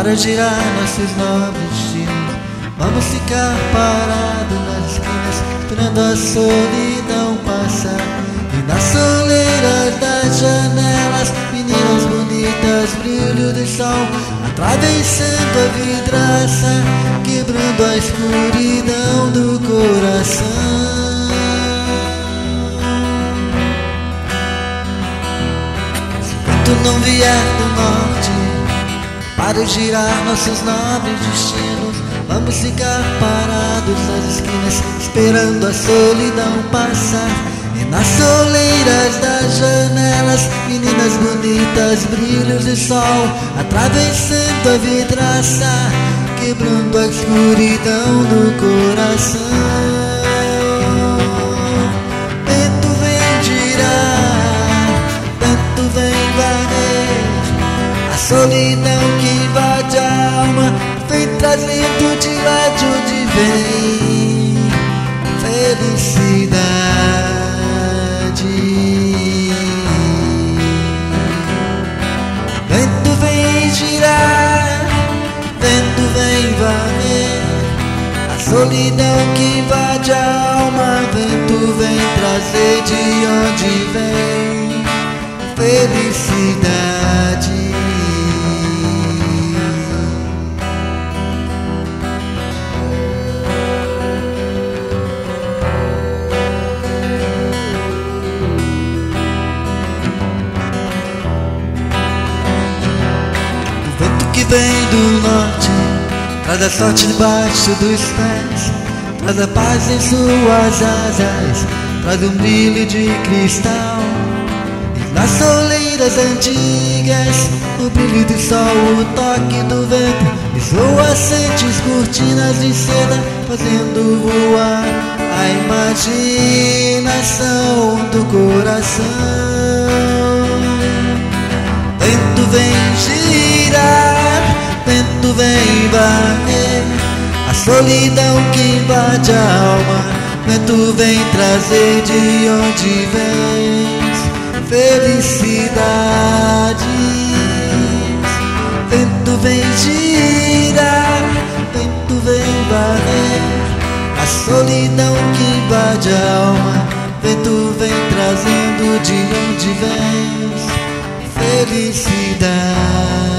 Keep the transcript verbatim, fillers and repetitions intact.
para girar nossos novos destinos. Vamos ficar parados nas esquinas, esperando a solidão passar. E nas soleiras das janelas, meninas bonitas, brilho do sol, atravessando a vidraça, quebrando a escuridão do coração. Se o vento não vier do norte para girar nossos nobres destinos, vamos ficar parados nas esquinas, esperando a solidão passar. E nas soleiras das janelas, meninas bonitas, brilhos de sol, atravessando a vidraça, quebrando a escuridão do coração. Vento vem girar, vento vem varrer a solidão que invade a alma, vem trazendo de lá de onde vem felicidade. Vento vem girar, vento vem varrer a solidão que invade a alma, vento vem trazer de onde vem felicidade. Que vem do norte, traz a sorte debaixo dos pés, traz a paz em suas asas, traz um brilho de cristal. E nas soleiras antigas, o brilho do sol, o toque do vento, e suas sentes cortinas de seda, fazendo voar a imaginação do coração. Vento vem girar, vento vem varrer a solidão que invade a alma, vento vem trazer de onde vens felicidade. Vento vem girar, vento vem varrer a solidão que invade a alma, vento vem trazendo de onde vens felicidade.